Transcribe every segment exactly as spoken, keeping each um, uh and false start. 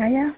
Naya?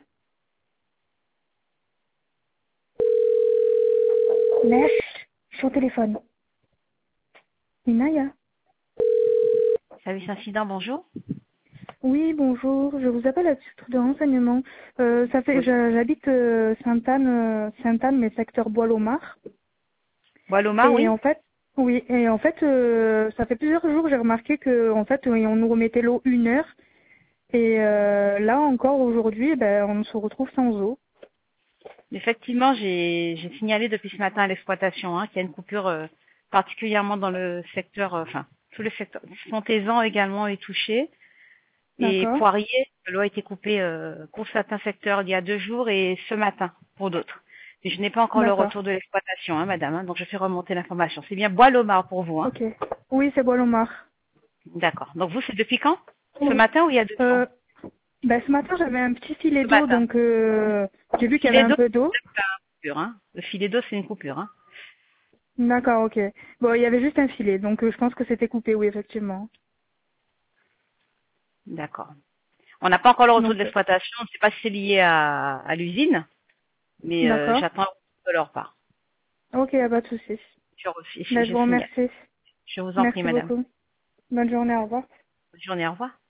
Laisse, je suis au téléphone. Naya? Service incident, bonjour. Oui, bonjour. Je vous appelle à titre de renseignement. Euh, ça fait, Oui. je- j'habite euh, Sainte-Anne, euh, Sainte-Anne, mais secteur Bois-Lomar. Walomar, Et oui. en fait, oui, et en fait, euh, ça fait plusieurs jours, j'ai remarqué que, en fait, oui, on nous remettait l'eau une heure. Et euh, là encore aujourd'hui, ben, on se retrouve sans eau. Effectivement, j'ai j'ai signalé depuis ce matin à l'exploitation hein, qu'il y a une coupure euh, particulièrement dans le secteur, euh, enfin, tout le secteur. Fontaisan également est touché. Et D'accord, Poirier, l'eau a été coupée euh, pour certains secteurs il y a deux jours et ce matin pour d'autres. Mais je n'ai pas encore le d'accord. retour de l'exploitation, hein, madame, hein, donc je fais remonter l'information. C'est bien Bois-Lomar pour vous, hein. Ok. Oui, c'est Bois-Lomar. D'accord. Donc vous, c'est depuis quand? Ce matin ou il y a deux jours? Euh, ben, ce matin, j'avais un petit filet Ce d'eau, matin. donc euh, j'ai vu qu'il y avait Filet un d'eau, peu d'eau. c'est une coupure, hein. Le filet d'eau, c'est une coupure, hein. D'accord, ok. Bon, il y avait juste un filet, donc euh, je pense que c'était coupé, oui, effectivement. D'accord. On n'a pas encore le retour de Donc, euh, l'exploitation. Je ne sais pas si c'est lié à, à l'usine, mais euh, d'accord. j'attends le retour de leur part. Ok, y a pas de souci. Je, reçu- Ben, je je vous signale. remercie. Je vous en prie, Merci madame. beaucoup. Bonne journée, au revoir. Bonne journée, au revoir.